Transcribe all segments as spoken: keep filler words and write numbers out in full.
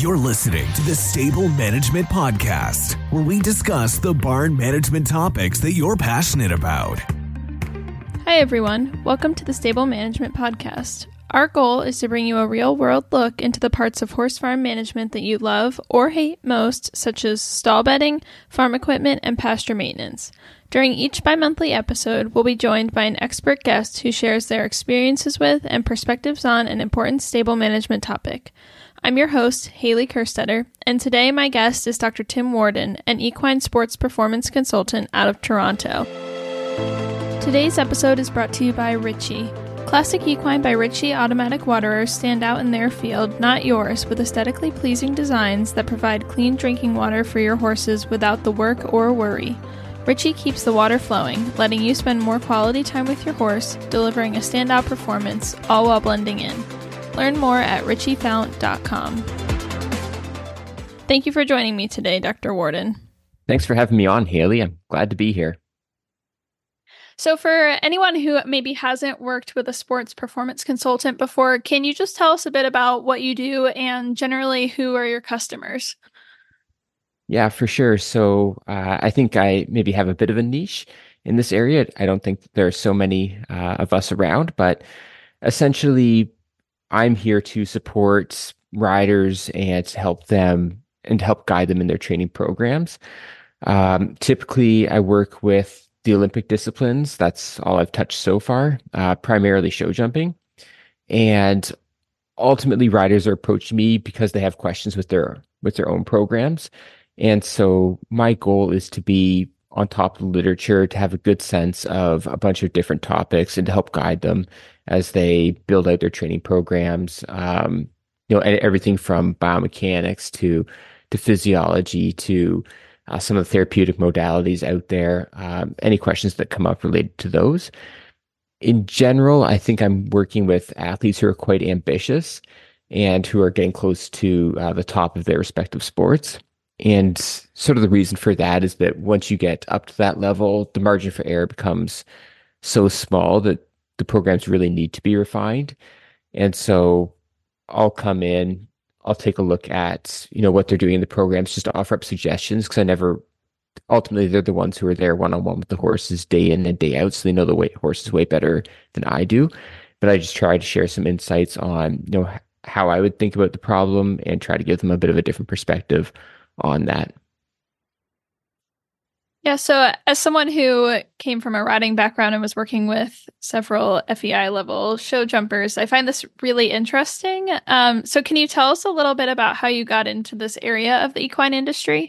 You're listening to the Stable Management Podcast, where we discuss the barn management topics that you're passionate about. Hi, everyone. Welcome to the Stable Management Podcast. Our goal is to bring you a real-world look into the parts of horse farm management that you love or hate most, such as stall bedding, farm equipment, and pasture maintenance. During each bi-monthly episode, we'll be joined by an expert guest who shares their experiences with and perspectives on an important stable management topic. I'm your host, Haley Kerstetter, and today my guest is Doctor Tim Worden, an equine sports performance consultant out of Toronto. Today's episode is brought to you by Ritchie. Classic Equine by Ritchie automatic waterers stand out in their field, not yours, with aesthetically pleasing designs that provide clean drinking water for your horses without the work or worry. Ritchie keeps the water flowing, letting you spend more quality time with your horse, delivering a standout performance, all while blending in. Learn more at ritchie fount dot com. Thank you for joining me today, Doctor Worden. Thanks for having me on, Haley. I'm glad to be here. So for anyone who maybe hasn't worked with a sports performance consultant before, can you just tell us a bit about what you do and generally who are your customers? Yeah, for sure. So uh, I think I maybe have a bit of a niche in this area. I don't think there are so many uh, of us around, but essentially I'm here to support riders and to help them and help guide them in their training programs. Um, typically, I work with the Olympic disciplines. That's all I've touched so far, uh, primarily show jumping. And ultimately, riders are approaching me because they have questions with their with their own programs. And so my goal is to be on top of the literature, to have a good sense of a bunch of different topics and to help guide them as they build out their training programs. Um, you know, everything from biomechanics to to physiology to uh, some of the therapeutic modalities out there. Um, any questions that come up related to those. In general, I think I'm working with athletes who are quite ambitious and who are getting close to uh, the top of their respective sports. And sort of the reason for that is that once you get up to that level, the margin for error becomes so small that the programs really need to be refined. And so I'll come in, I'll take a look at, you know, what they're doing in the programs just to offer up suggestions, because I never, ultimately they're the ones who are there one-on-one with the horses day in and day out. So they know the way, horses way better than I do. But I just try to share some insights on, you know, how I would think about the problem and try to give them a bit of a different perspective on that. Yeah, so as someone who came from a riding background and was working with several F E I level show jumpers, I find this really interesting. Um, so can you tell us a little bit about how you got into this area of the equine industry?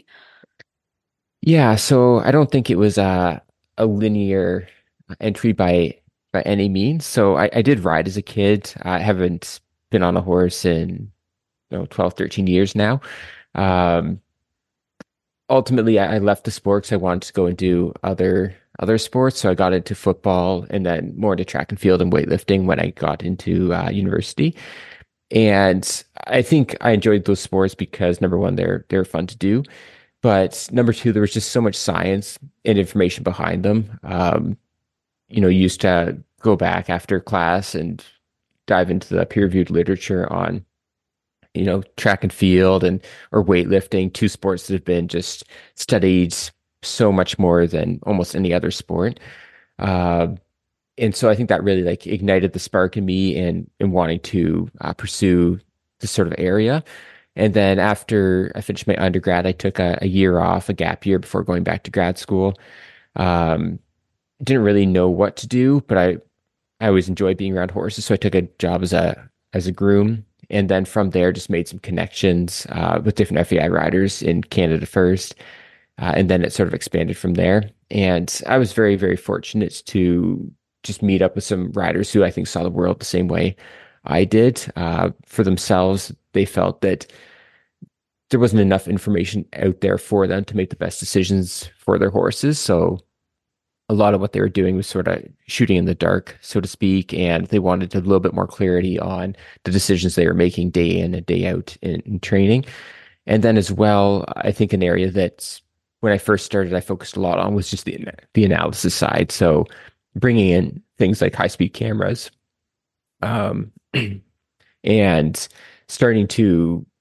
Yeah, so I don't think it was a, a linear entry by by any means. So I, I did ride as a kid. I haven't been on a horse in you know, twelve, thirteen years now. Um, Ultimately, I left the sport because I wanted to go and do other other sports. So I got into football and then more into track and field and weightlifting when I got into uh, university. And I think I enjoyed those sports because number one, they're they're fun to do, but number two, there was just so much science and information behind them. Um, you know, you used to go back after class and dive into the peer-reviewed literature on you know, track and field and or weightlifting, two sports that have been just studied so much more than almost any other sport. Uh, and so I think that really like ignited the spark in me in, in wanting to uh, pursue this sort of area. And then after I finished my undergrad, I took a, a year off, a gap year before going back to grad school. Um, didn't really know what to do, but I, I always enjoyed being around horses. So I took a job as a, as a groom. And then from there, just made some connections uh, with different F E I riders in Canada first. Uh, and then it sort of expanded from there. And I was very, very fortunate to just meet up with some riders who I think saw the world the same way I did. Uh, for themselves, they felt that there wasn't enough information out there for them to make the best decisions for their horses. So a lot of what they were doing was sort of shooting in the dark, so to speak, and they wanted a little bit more clarity on the decisions they were making day in and day out in, in training. And then as well, I think an area that when I first started, I focused a lot on was just the, the analysis side. So bringing in things like high-speed cameras um, and starting to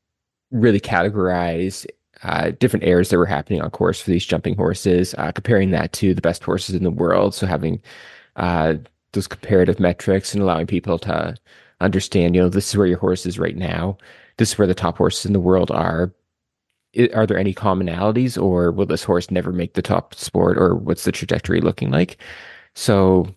really categorize uh, different errors that were happening on course for these jumping horses, uh, comparing that to the best horses in the world. So having uh, those comparative metrics and allowing people to understand, you know, this is where your horse is right now. This is where the top horses in the world are. I- Are there any commonalities, or will this horse never make the top sport, or what's the trajectory looking like? So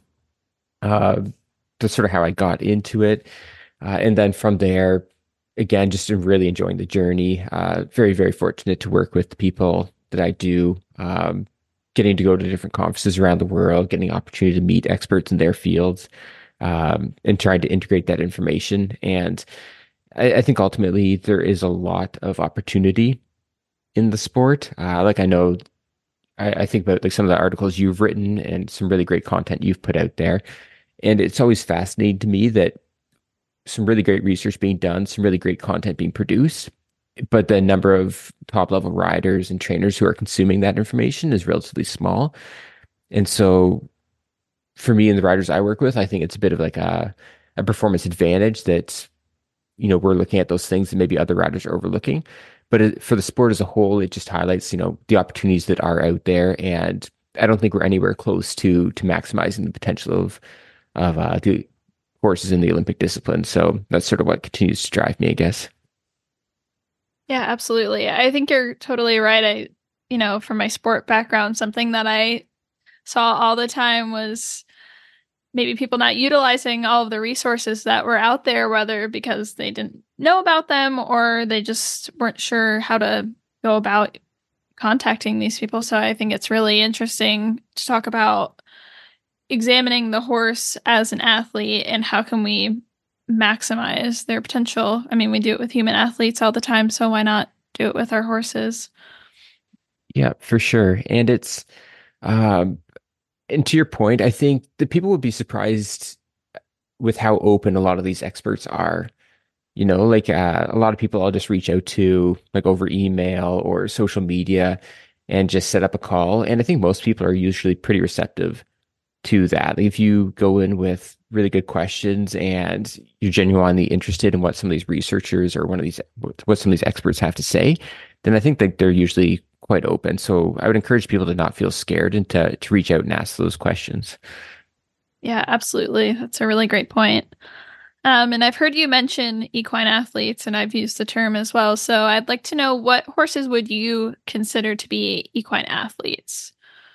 uh, that's sort of how I got into it. Uh, and then from there, again, just really enjoying the journey. Uh, very, very fortunate to work with the people that I do. Um, getting to go to different conferences around the world, getting the opportunity to meet experts in their fields, um, and trying to integrate that information. And I, I think ultimately there is a lot of opportunity in the sport. Uh, like I know, I, I think about like some of the articles you've written and some really great content you've put out there. And it's always fascinating to me that some really great research being done, some really great content being produced, but the number of top level riders and trainers who are consuming that information is relatively small. And so for me and the riders I work with, I think it's a bit of like a, a performance advantage that, you know, we're looking at those things that maybe other riders are overlooking. But it, for the sport as a whole, it just highlights, you know, the opportunities that are out there. And I don't think we're anywhere close to to maximizing the potential of of uh, the horses in the Olympic discipline. So that's sort of what continues to drive me, I guess. Yeah, absolutely. I think you're totally right. I, you know, from my sport background, something that I saw all the time was maybe people not utilizing all of the resources that were out there, whether because they didn't know about them or they just weren't sure how to go about contacting these people. So I think it's really interesting to talk about examining the horse as an athlete and how can we maximize their potential. I mean, we do it with human athletes all the time, so why not do it with our horses? Yeah, for sure. And it's, um, and to your point, I think that people would be surprised with how open a lot of these experts are. You know, like uh, a lot of people I'll just reach out to like over email or social media and just set up a call. And I think most people are usually pretty receptive to that. Like, if you go in with really good questions and you're genuinely interested in what some of these researchers or one of these what some of these experts have to say, then I think that they're usually quite open. So I would encourage people to not feel scared and to to reach out and ask those questions. Yeah, absolutely. That's a really great point. Um, and I've heard you mention equine athletes, and I've used the term as well. So I'd like to know, what horses would you consider to be equine athletes?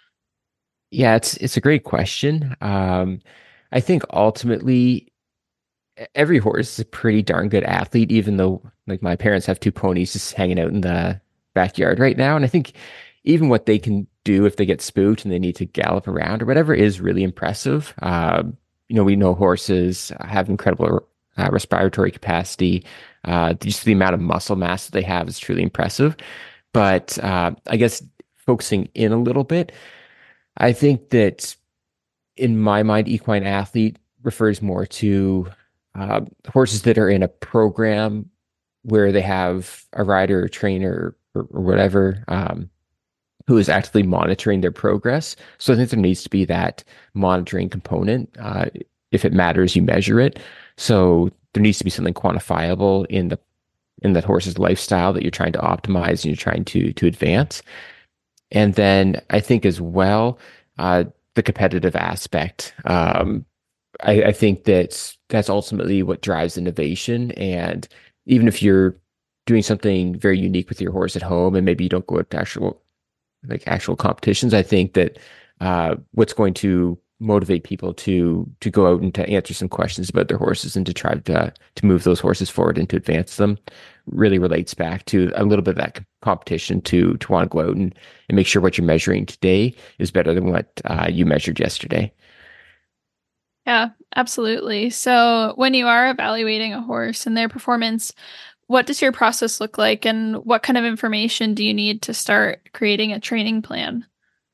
Yeah, it's it's a great question. Um, I think ultimately e- every horse is a pretty darn good athlete, even though like my parents have two ponies just hanging out in the backyard right now. And I think even what they can do if they get spooked and they need to gallop around or whatever is really impressive. Um, you know, we know horses have incredible uh, respiratory capacity. Uh, just the amount of muscle mass that they have is truly impressive. But uh, I guess focusing in a little bit, I think that in my mind, equine athlete refers more to uh, horses that are in a program where they have a rider or trainer or, or whatever um, who is actively monitoring their progress. So I think there needs to be that monitoring component. Uh, if it matters, you measure it. So there needs to be something quantifiable in the in that horse's lifestyle that you're trying to optimize and you're trying to to advance. And then I think as well, uh, the competitive aspect. Um, I, I think that that's ultimately what drives innovation. And even if you're doing something very unique with your horse at home, and maybe you don't go to actual like actual competitions, I think that uh, what's going to motivate people to to go out and to answer some questions about their horses and to try to to move those horses forward and to advance them really relates back to a little bit of that competition to to want to go out and, and make sure what you're measuring today is better than what uh, you measured yesterday. Yeah, absolutely. So when you are evaluating a horse and their performance, what does your process look like, and what kind of information do you need to start creating a training plan?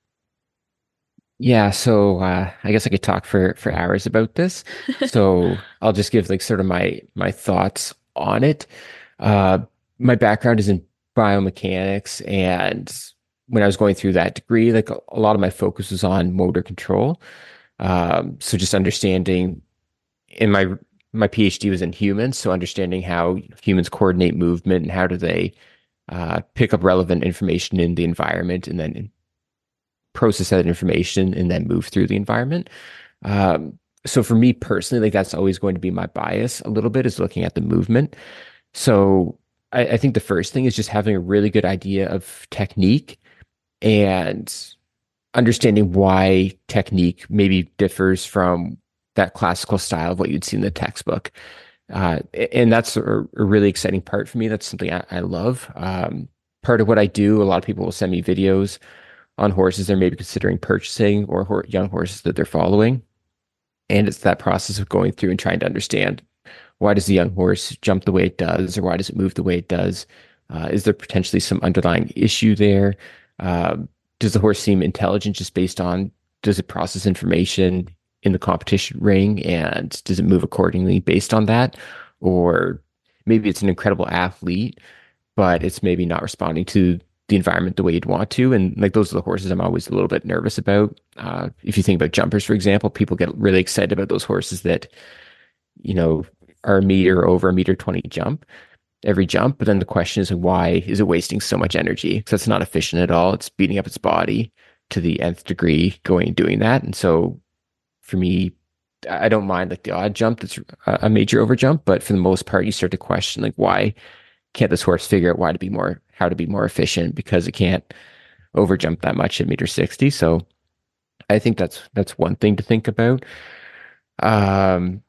Yeah, so uh, I guess I could talk for for hours about this. So I'll just give like sort of my my thoughts on it. Uh, my background is in biomechanics, and when I was going through that degree, like a, a lot of my focus was on motor control. Um, so just understanding in my my PhD was in humans, so understanding how humans coordinate movement and how do they uh, pick up relevant information in the environment and then process that information and then move through the environment. Um, so for me personally, like that's always going to be my bias a little bit is looking at the movement. So I, I think the first thing is just having a really good idea of technique and understanding why technique maybe differs from that classical style of what you'd see in the textbook. Uh, and that's a, a really exciting part for me. That's something I, I love. Um, part of what I do, a lot of people will send me videos on horses they're maybe considering purchasing or ho young horses that they're following. And it's that process of going through and trying to understand why does the young horse jump the way it does, or why does it move the way it does? Uh, is there potentially some underlying issue there? Um, does the horse seem intelligent just based on, does it process information in the competition ring, and does it move accordingly based on that? Or maybe it's an incredible athlete, but it's maybe not responding to the environment the way you'd want to. And like those are the horses I'm always a little bit nervous about. Uh, if you think about jumpers, for example, people get really excited about those horses that, you know, are a meter over a meter twenty jump every jump. But then the question is, why is it wasting so much energy? Because that's not efficient at all. It's beating up its body to the nth degree going and doing that. And so for me, I don't mind like the odd jump that's a major over jump, but for the most part, you start to question like, why can't this horse figure out why to be more, how to be more efficient, because it can't over jump that much at meter sixty. So I think that's, that's one thing to think about. Um,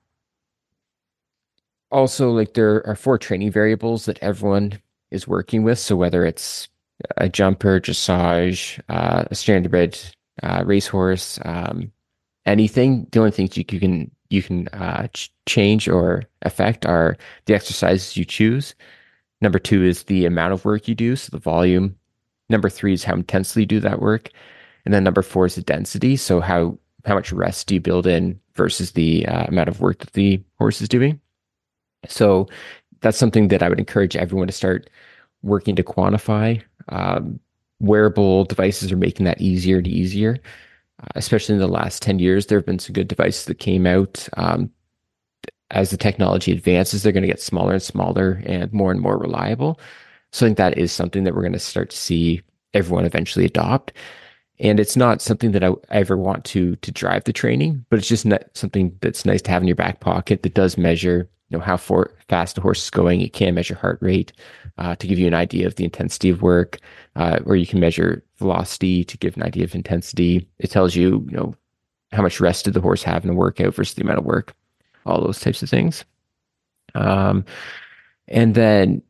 also, like there are four training variables that everyone is working with. So whether it's a jumper, dressage, uh, a standardbred uh, racehorse, um, anything, the only things you, you can you can uh, ch change or affect are the exercises you choose. Number two is the amount of work you do, so the volume. Number three is how intensely you do that work. And then number four is the density, so how how much rest do you build in versus the uh, amount of work that the horse is doing. So that's something that I would encourage everyone to start working to quantify. Um, wearable devices are making that easier and easier. Uh, especially in the last ten years, there have been some good devices that came out. Um, as the technology advances, they're going to get smaller and smaller and more and more reliable. So I think that is something that we're going to start to see everyone eventually adopt. And it's not something that I ever want to to drive the training, but it's just not something that's nice to have in your back pocket that does measure, you know, how for, fast the horse is going. It can measure heart rate uh, to give you an idea of the intensity of work, uh, or you can measure velocity to give an idea of intensity. It tells you, you know, how much rest did the horse have in a workout versus the amount of work, all those types of things. Um, and then,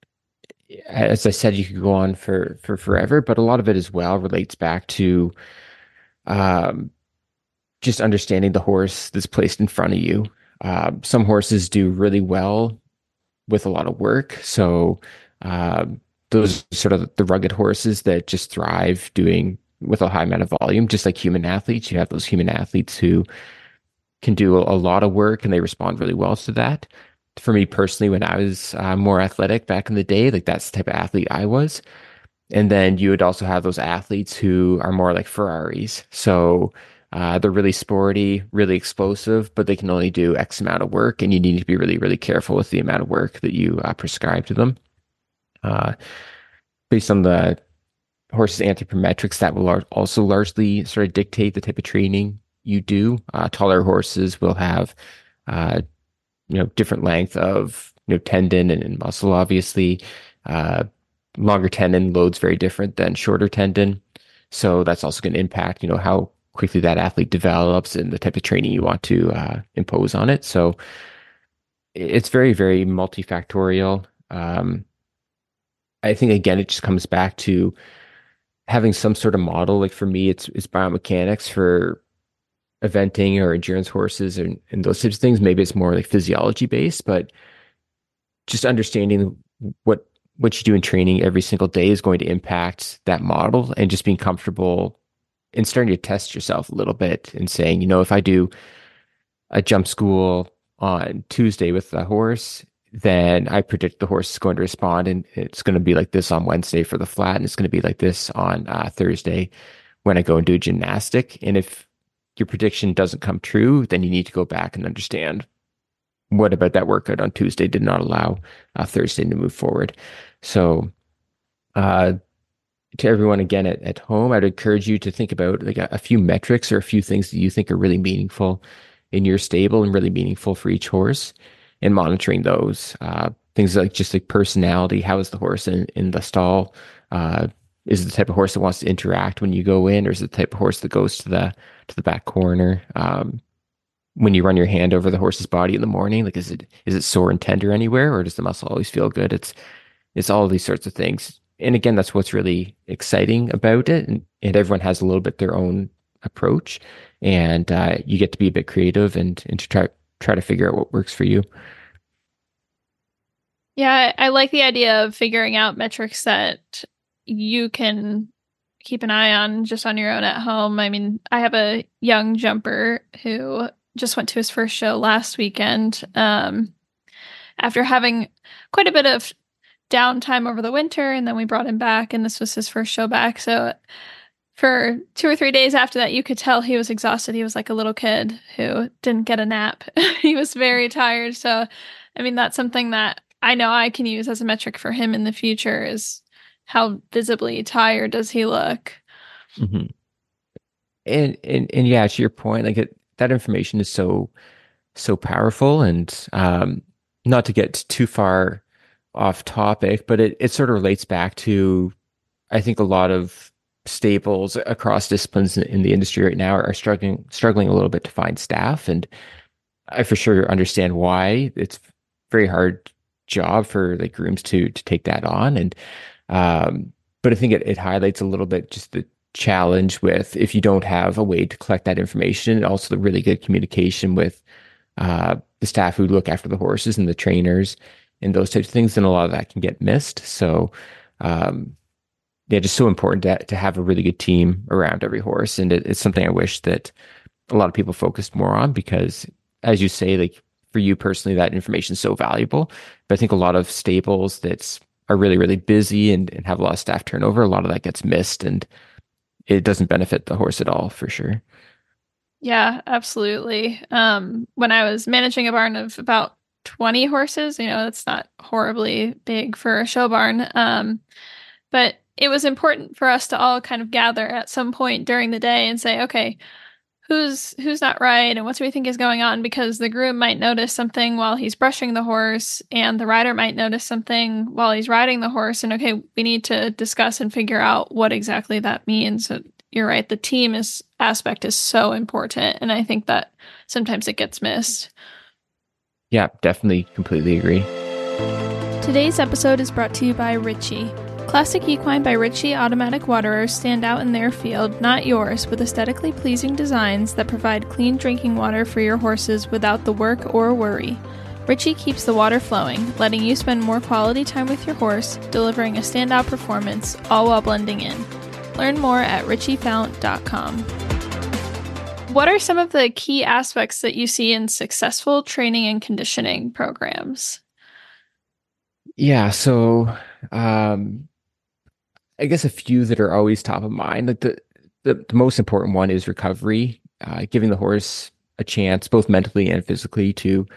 as I said, you could go on for for forever, but a lot of it as well relates back to um, just understanding the horse that's placed in front of you. Uh, some horses do really well with a lot of work. So uh, those are sort of the rugged horses that just thrive doing with a high amount of volume, just like human athletes. You have those human athletes who can do a, a lot of work and they respond really well to that. For me personally, when I was uh, more athletic back in the day, like that's the type of athlete I was. And then you would also have those athletes who are more like Ferraris. So uh, they're really sporty, really explosive, but they can only do X amount of work. And you need to be really, really careful with the amount of work that you uh, prescribe to them. Uh, based on the horse's anthropometrics, that will lar also largely sort of dictate the type of training you do. Uh, taller horses will have uh, you know, different length of, you know, tendon and, and muscle, obviously. Uh, longer tendon loads very different than shorter tendon. So that's also going to impact, you know, how quickly that athlete develops and the type of training you want to uh, impose on it. So it's very, very multifactorial. Um, I think, again, it just comes back to having some sort of model. Like for me, it's, it's biomechanics. For eventing or endurance horses and, and those types of things, maybe it's more like physiology based, but just understanding what what you do in training every single day is going to impact that model, and just being comfortable and starting to test yourself a little bit and saying, you know, if I do a jump school on Tuesday with the horse, then I predict the horse is going to respond and it's going to be like this on Wednesday for the flat, and it's going to be like this on uh, Thursday when I go and do gymnastic. And if your prediction doesn't come true, then you need to go back and understand what about that workout on Tuesday did not allow uh, Thursday to move forward? So, uh, to everyone again at, at home, I'd encourage you to think about like a, a few metrics or a few things that you think are really meaningful in your stable and really meaningful for each horse, and monitoring those. Uh, things like just like personality. How is the horse in, in the stall? Uh, is it the type of horse that wants to interact when you go in, or is it the type of horse that goes to the to the back corner? Um, when you run your hand over the horse's body in the morning, like is it is it sore and tender anywhere, or does the muscle always feel good? It's it's all these sorts of things. And again, that's what's really exciting about it. And, and everyone has a little bit their own approach, and uh, you get to be a bit creative and and to try try to figure out what works for you. Yeah, I, I like the idea of figuring out metrics that you can keep an eye on just on your own at home. I mean, I have a young jumper who just went to his first show last weekend um, after having quite a bit of downtime over the winter, and then we brought him back, and this was his first show back. So for two or three days after that, you could tell he was exhausted. He was like a little kid who didn't get a nap. He was very tired. So, I mean, that's something that I know I can use as a metric for him in the future, is how visibly tired does he look. Mm-hmm. And, and, and yeah, to your point, like it, that information is so, so powerful, and um, not to get too far off topic, but it, it sort of relates back to, I think a lot of stables across disciplines in, in the industry right now are struggling, struggling a little bit to find staff. And I for sure understand why. It's a very hard job for like grooms to, to take that on. And, um, but I think it, it highlights a little bit just the challenge with, if you don't have a way to collect that information, and also the really good communication with uh, the staff who look after the horses and the trainers and those types of things, then a lot of that can get missed. So, um, yeah, just so important to, to have a really good team around every horse. And it, it's something I wish that a lot of people focused more on, because as you say, like for you personally, that information is so valuable. But I think a lot of stables that are really, really busy and, and have a lot of staff turnover, a lot of that gets missed, and it doesn't benefit the horse at all, for sure. Yeah, absolutely. Um, when I was managing a barn of about twenty horses, you know, that's not horribly big for a show barn. Um, but it was important for us to all kind of gather at some point during the day and say, okay, who's who's not right and what do we think is going on? Because the groom might notice something while he's brushing the horse, and the rider might notice something while he's riding the horse. And okay, we need to discuss and figure out what exactly that means. So you're right, the team is aspect is so important, and I think that sometimes it gets missed. Yeah, definitely, completely agree. Today's episode is brought to you by Ritchie. Classic Equine by Ritchie automatic waterers stand out in their field, not yours, with aesthetically pleasing designs that provide clean drinking water for your horses without the work or worry. Ritchie keeps the water flowing, letting you spend more quality time with your horse, delivering a standout performance, all while blending in. Learn more at ritchie fount dot com. What are some of the key aspects that you see in successful training and conditioning programs? Yeah, so um, I guess a few that are always top of mind. Like the the, the most important one is recovery, uh, giving the horse a chance, both mentally and physically, to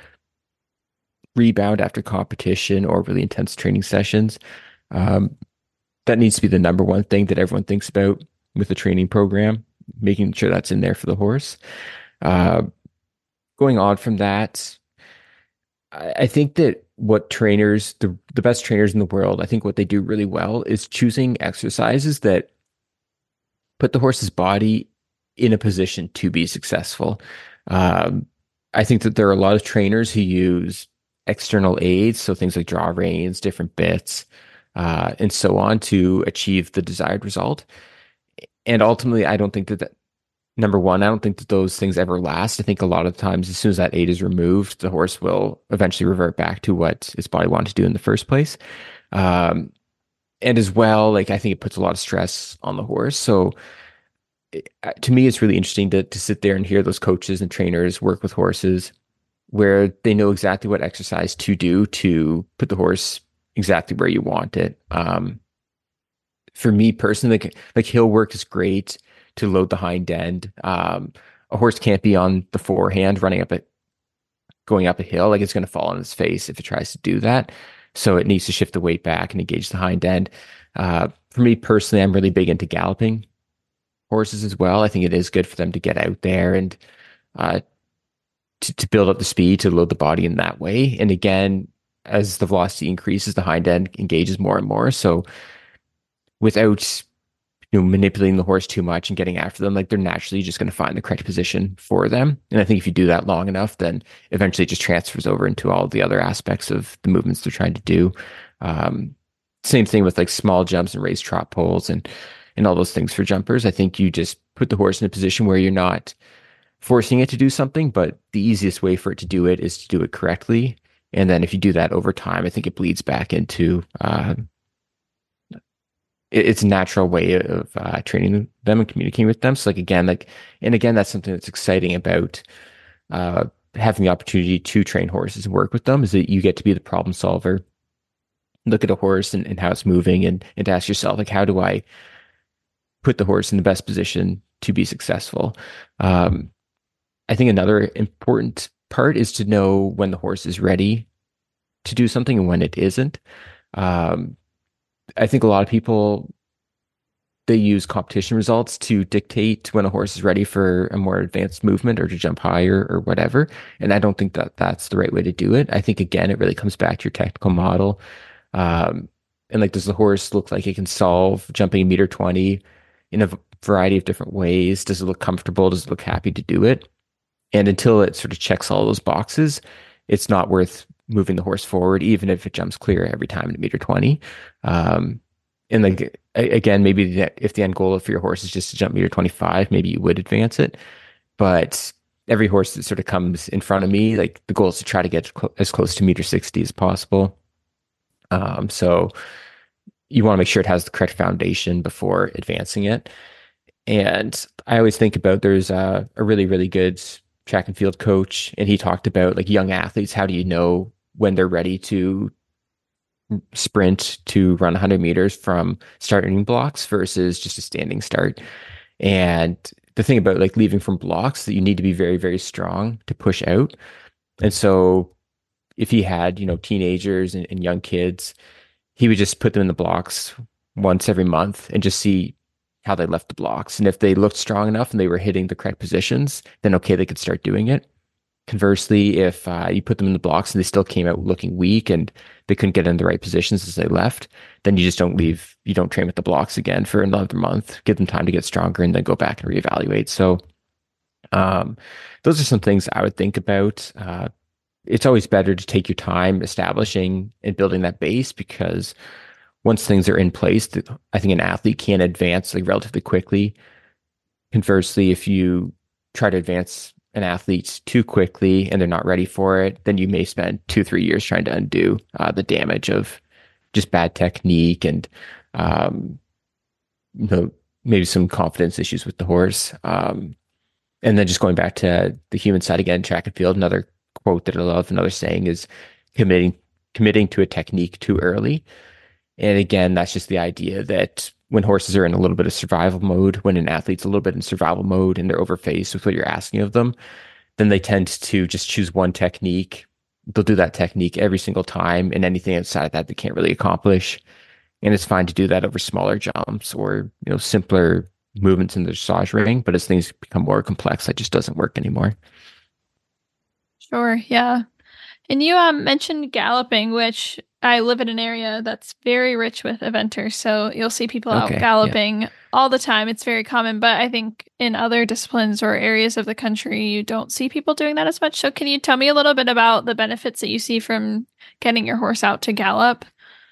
rebound after competition or really intense training sessions. Um, that needs to be the number one thing that everyone thinks about with the training program, making sure that's in there for the horse. Uh, going on from that, I, I think that what trainers, the, the best trainers in the world, I think what they do really well is choosing exercises that put the horse's body in a position to be successful. Um, I think that there are a lot of trainers who use external aids, so things like draw reins, different bits, uh, and so on, to achieve the desired result. And ultimately, I don't think that, that number one, I don't think that those things ever last. I think a lot of times, as soon as that aid is removed, the horse will eventually revert back to what its body wanted to do in the first place. Um, and as well, like I think it puts a lot of stress on the horse. So it, to me, it's really interesting to to sit there and hear those coaches and trainers work with horses where they know exactly what exercise to do to put the horse exactly where you want it. Um, for me personally, like, like hill work is great to load the hind end. Um, a horse can't be on the forehand running up a going up a hill, like it's going to fall on its face if it tries to do that. So it needs to shift the weight back and engage the hind end. Uh, for me personally, I'm really big into galloping horses as well. I think it is good for them to get out there and uh, to, to build up the speed, to load the body in that way. And again, as the velocity increases, the hind end engages more and more. So without you know manipulating the horse too much and getting after them, like they're naturally just going to find the correct position for them. And I think if you do that long enough, then eventually it just transfers over into all the other aspects of the movements they're trying to do. Um, same thing with like small jumps and raised trot poles and and all those things for jumpers. I think you just put the horse in a position where you're not forcing it to do something, but the easiest way for it to do it is to do it correctly. And then if you do that over time, I think it bleeds back into uh, it, it's a natural way of uh, training them and communicating with them. So like again, like and again, that's something that's exciting about uh, having the opportunity to train horses and work with them, is that you get to be the problem solver, look at a horse and, and how it's moving, and and to ask yourself, like, how do I put the horse in the best position to be successful? Um, I think another important part is to know when the horse is ready to do something and when it isn't. Um, I think a lot of people, they use competition results to dictate when a horse is ready for a more advanced movement or to jump higher or whatever. And I don't think that that's the right way to do it. I think, again, it really comes back to your technical model. Um, and like, does the horse look like it can solve jumping a meter twenty in a v- variety of different ways? Does it look comfortable? Does it look happy to do it? And until it sort of checks all those boxes, it's not worth moving the horse forward, even if it jumps clear every time at a meter twenty. Um, and like, a- again, maybe the, if the end goal for your horse is just to jump meter twenty-five, maybe you would advance it. But every horse that sort of comes in front of me, like the goal is to try to get cl- as close to meter sixty as possible. Um, so you want to make sure it has the correct foundation before advancing it. And I always think about, there's a, a really, really good track and field coach, and he talked about like young athletes. How do you know when they're ready to sprint to run one hundred meters from starting blocks versus just a standing start? And the thing about like leaving from blocks, that you need to be very, very strong to push out. And so if he had, you know, teenagers and, and young kids, he would just put them in the blocks once every month and just see how they left the blocks. And if they looked strong enough and they were hitting the correct positions, then okay, they could start doing it. Conversely, if uh, you put them in the blocks and they still came out looking weak and they couldn't get in the right positions as they left, then you just don't leave, you don't train with the blocks again for another month, give them time to get stronger, and then go back and reevaluate. So um, those are some things I would think about. Uh, it's always better to take your time establishing and building that base, because once things are in place, I think an athlete can advance like relatively quickly. Conversely, if you try to advance an athlete too quickly and they're not ready for it, then you may spend two, three years trying to undo uh, the damage of just bad technique and, um, you know, maybe some confidence issues with the horse. Um, and then just going back to the human side again, track and field, another quote that I love, another saying is committing committing to a technique too early. And again, that's just the idea that when horses are in a little bit of survival mode, when an athlete's a little bit in survival mode and they're overfaced with what you're asking of them, then they tend to just choose one technique. They'll do that technique every single time, and anything outside of that they can't really accomplish. And it's fine to do that over smaller jumps or, you know, simpler movements in the dressage ring. But as things become more complex, that just doesn't work anymore. Sure, yeah. And you um, mentioned galloping, which I live in an area that's very rich with eventers. So you'll see people out Okay, galloping all the time. It's very common. But I think in other disciplines or areas of the country, you don't see people doing that as much. So can you tell me a little bit about the benefits that you see from getting your horse out to gallop?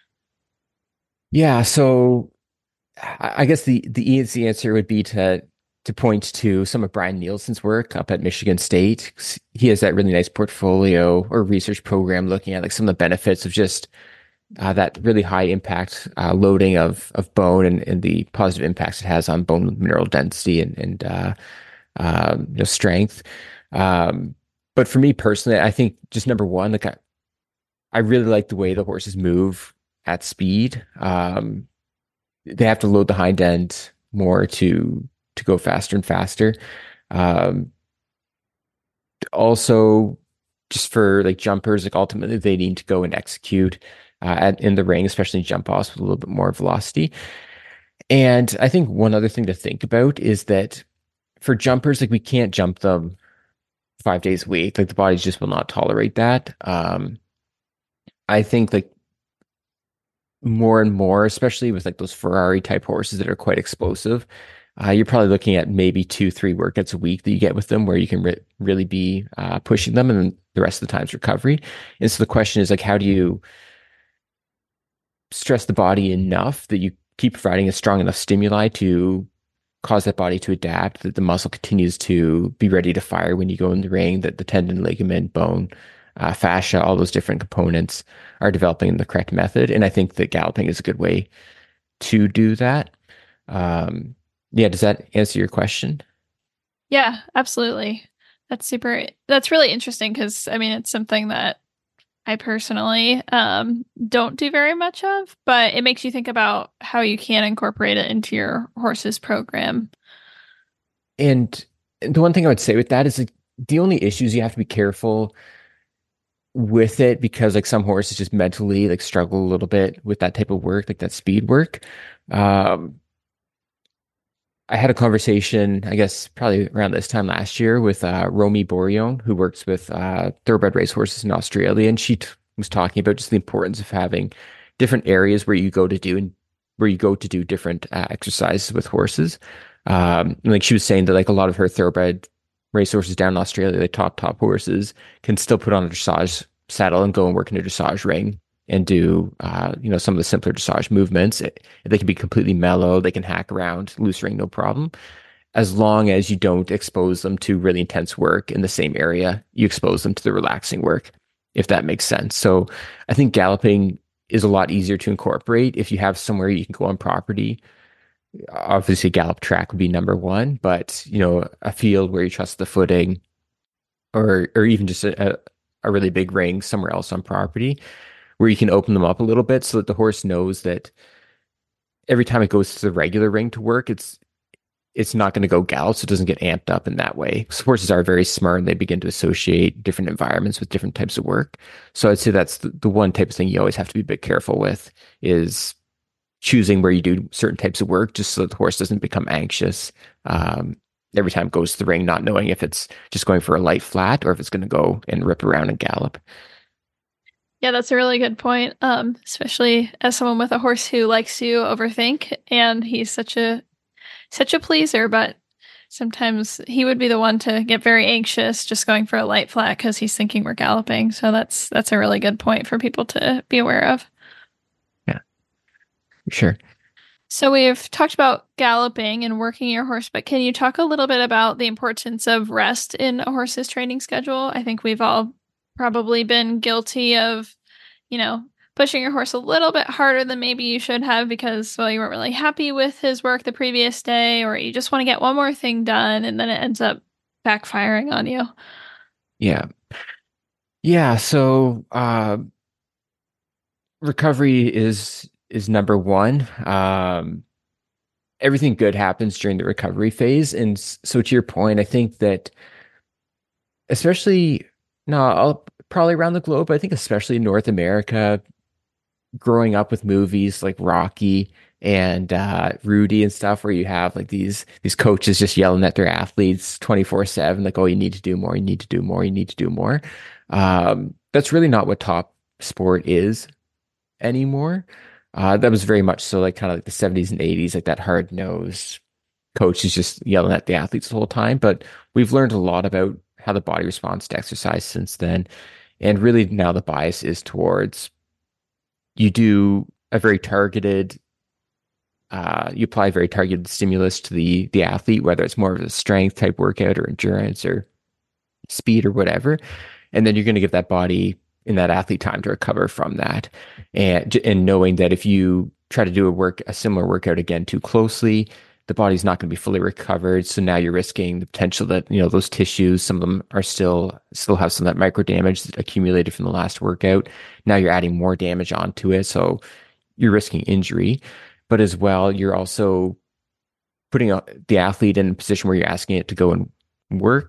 Yeah. So I I guess the the easy answer would be to to point to some of Brian Nielsen's work up at Michigan State. He has that really nice portfolio or research program looking at like some of the benefits of just uh, that really high impact uh, loading of of bone, and, and the positive impacts it has on bone mineral density and and uh, um, you know, strength. Um, but for me personally, I think just number one, like I, I really like the way the horses move at speed. Um, they have to load the hind end more to to go faster and faster. Um, also, just for like jumpers, like ultimately they need to go and execute uh, at, in the ring, especially jump offs with a little bit more velocity. And I think one other thing to think about is that for jumpers, like we can't jump them five days a week. Like the body just will not tolerate that. Um, I think like more and more, especially with like those Ferrari type horses that are quite explosive, uh, you're probably looking at maybe two, three workouts a week that you get with them where you can re really be uh, pushing them, and then the rest of the time's recovery. And so the question is like, how do you stress the body enough that you keep providing a strong enough stimuli to cause that body to adapt, that the muscle continues to be ready to fire when you go in the ring, that the tendon, ligament, bone, uh, fascia, all those different components are developing in the correct method. And I think that galloping is a good way to do that. Um, yeah, does that answer your question? Yeah, absolutely. That's super, that's really interesting because, I mean, it's something that I personally um, don't do very much of, but it makes you think about how you can incorporate it into your horse's program. And the one thing I would say with that is like the only issues you have to be careful with it, because like some horses just mentally like struggle a little bit with that type of work, like that speed work. Um, I had a conversation, I guess, probably around this time last year with uh, Romy Bourillon, who works with uh, thoroughbred racehorses in Australia, and she t was talking about just the importance of having different areas where you go to do and where you go to do different uh, exercises with horses. Um, and, like she was saying that like a lot of her thoroughbred racehorses down in Australia, the top top horses, can still put on a dressage saddle and go and work in a dressage ring and do uh, you know, some of the simpler dressage movements. It, they can be completely mellow. They can hack around loose ring, no problem, as long as you don't expose them to really intense work in the same area. You expose them to the relaxing work, if that makes sense. So I think galloping is a lot easier to incorporate if you have somewhere you can go on property. Obviously, gallop track would be number one, but you know, a field where you trust the footing, or or even just a, a really big ring somewhere else on property, where you can open them up a little bit so that the horse knows that every time it goes to the regular ring to work, it's it's not going to go gallop, so it doesn't get amped up in that way. So horses are very smart, and they begin to associate different environments with different types of work. So I'd say that's the, the one type of thing you always have to be a bit careful with, is choosing where you do certain types of work, just so that the horse doesn't become anxious um, every time it goes to the ring, not knowing if it's just going for a light flat or if it's going to go and rip around and gallop. Yeah, that's a really good point. Um, especially as someone with a horse who likes to overthink, and he's such a such a pleaser, but sometimes he would be the one to get very anxious just going for a light flat because he's thinking we're galloping. So that's that's a really good point for people to be aware of. Yeah, sure. So we've talked about galloping and working your horse, but can you talk a little bit about the importance of rest in a horse's training schedule? I think we've all probably been guilty of, you know, pushing your horse a little bit harder than maybe you should have because, well, you weren't really happy with his work the previous day, or you just want to get one more thing done, and then it ends up backfiring on you. Yeah. Yeah. So uh, recovery is is number one. Um, everything good happens during the recovery phase. And so to your point, I think that especially, no, I'll, probably around the globe, but I think especially in North America, growing up with movies like Rocky and uh, Rudy and stuff, where you have like these these coaches just yelling at their athletes twenty-four seven, like, oh, you need to do more, you need to do more, you need to do more. Um, that's really not what top sport is anymore. Uh, that was very much so like kind of like the seventies and eighties, like that hard-nosed coach is just yelling at the athletes the whole time. But we've learned a lot about how the body responds to exercise since then. And really now the bias is towards you do a very targeted, uh, you apply very targeted stimulus to the the athlete, whether it's more of a strength type workout or endurance or speed or whatever. And then you're going to give that body and that athlete time to recover from that. And, and knowing that if you try to do a work, a similar workout again too closely, the body's not going to be fully recovered. So now you're risking the potential that, you know, those tissues, some of them are still, still have some of that micro damage that accumulated from the last workout. Now you're adding more damage onto it. So you're risking injury, but as well, you're also putting the athlete in a position where you're asking it to go and work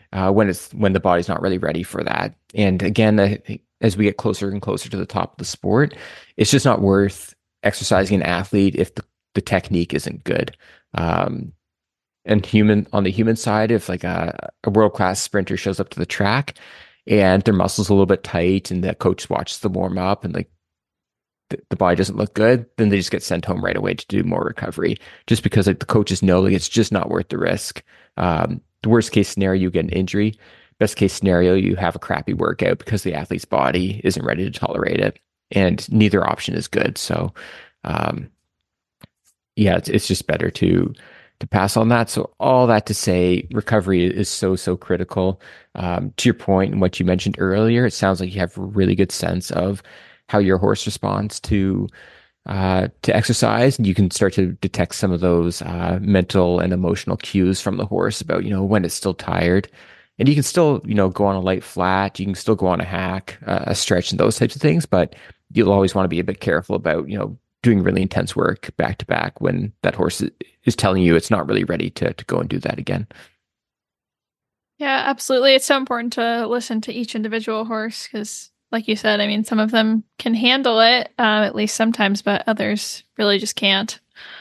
uh, when it's when the body's not really ready for that. And again, I think as we get closer and closer to the top of the sport, it's just not worth exercising an athlete if the, the technique isn't good. Um, and human on the human side, if like a, a world-class sprinter shows up to the track and their muscles a little bit tight and the coach watches them warm up and like the, the body doesn't look good, then they just get sent home right away to do more recovery, just because like the coaches know like it's just not worth the risk. Um, the worst case scenario, you get an injury. Best case scenario, you have a crappy workout because the athlete's body isn't ready to tolerate it, and neither option is good. So, um, yeah, it's, it's just better to to pass on that. So all that to say, recovery is so so critical. Um, to your point and what you mentioned earlier, it sounds like you have a really good sense of how your horse responds to uh, to exercise, and you can start to detect some of those uh, mental and emotional cues from the horse about, you know, when it's still tired. And you can still, you know, go on a light flat, you can still go on a hack, uh, a stretch, and those types of things, but you'll always want to be a bit careful about, you know, doing really intense work back to back when that horse is telling you it's not really ready to to go and do that again. Yeah, absolutely. It's so important to listen to each individual horse because, like you said, I mean, some of them can handle it, uh, at least sometimes, but others really just can't.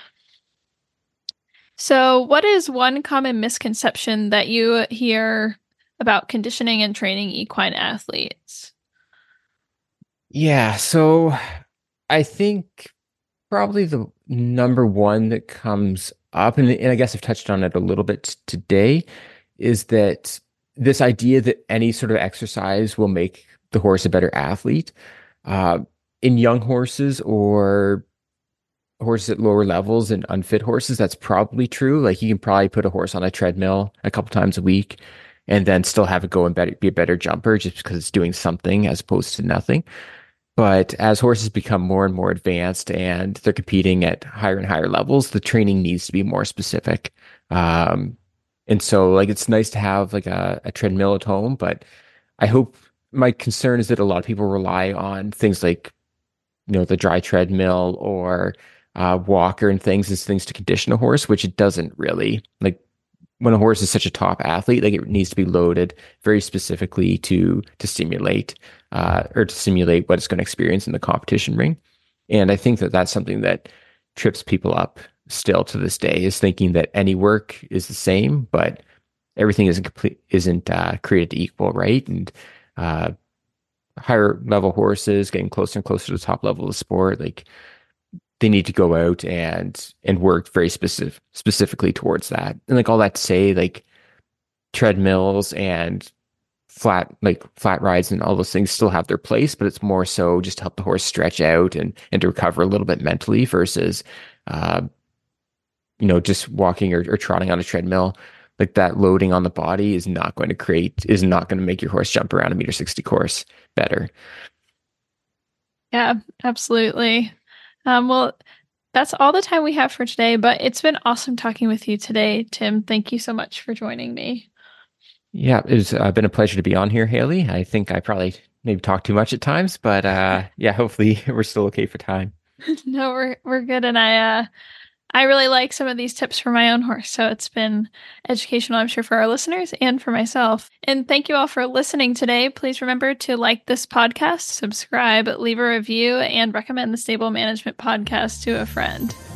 So, what is one common misconception that you hear about conditioning and training equine athletes? Yeah, so I think probably the number one that comes up, and, and I guess I've touched on it a little bit today, is that this idea that any sort of exercise will make the horse a better athlete. Uh, in young horses or horses at lower levels and unfit horses, that's probably true. Like you can probably put a horse on a treadmill a couple times a week and then still have it go and better, be a better jumper just because it's doing something as opposed to nothing. But as horses become more and more advanced and they're competing at higher and higher levels, the training needs to be more specific. Um, and so like it's nice to have like a, a treadmill at home, but I hope my concern is that a lot of people rely on things like, you know, the dry treadmill or uh, walker and things as things to condition a horse, which it doesn't really. Like when a horse is such a top athlete, like it needs to be loaded very specifically to to stimulate uh, or to simulate what it's going to experience in the competition ring. And I think that that's something that trips people up still to this day, is thinking that any work is the same, but everything isn't complete, isn't uh, created equal, right? And uh, higher level horses getting closer and closer to the top level of the sport, like they need to go out and and work very specific specifically towards that. And like all that to say, like treadmills and flat like flat rides and all those things still have their place, but it's more so just to help the horse stretch out and and to recover a little bit mentally versus uh you know just walking or, or trotting on a treadmill. Like that loading on the body is not going to create is not going to make your horse jump around a meter sixty course better. Yeah, absolutely. Um, well, that's all the time we have for today, but it's been awesome talking with you today, Tim. Thank you so much for joining me. Yeah, it's uh, been a pleasure to be on here, Haley. I think I probably maybe talk too much at times, but uh, yeah, hopefully we're still okay for time. No, we're we're good, and I uh, I really like some of these tips for my own horse, so it's been educational, I'm sure, for our listeners and for myself. And thank you all for listening today. Please remember to like this podcast, subscribe, leave a review, and recommend the Stable Management Podcast to a friend.